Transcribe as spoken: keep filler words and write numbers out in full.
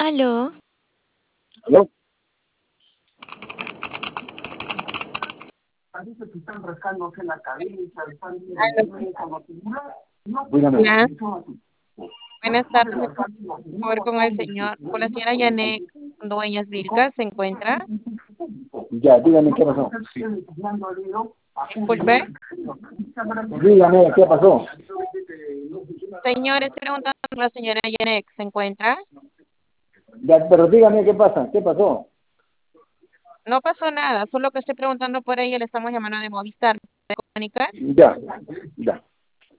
Aló, ¿Aló? Dígame. Hola, buenas tardes. Me comunico, por favor, con el señor, con la señora Yanek Dueñas Vilca. ¿Se encuentra? Ya, dígame qué pasó. Disculpe. Dígame qué pasó. Señor, estoy preguntando por la señora Yanek. ¿Se encuentra? Ya, pero dígame qué pasa, qué pasó. No pasó nada, solo que estoy preguntando por ella. Le estamos llamando de Movistar. ¿Puede comunicar? Ya, ya.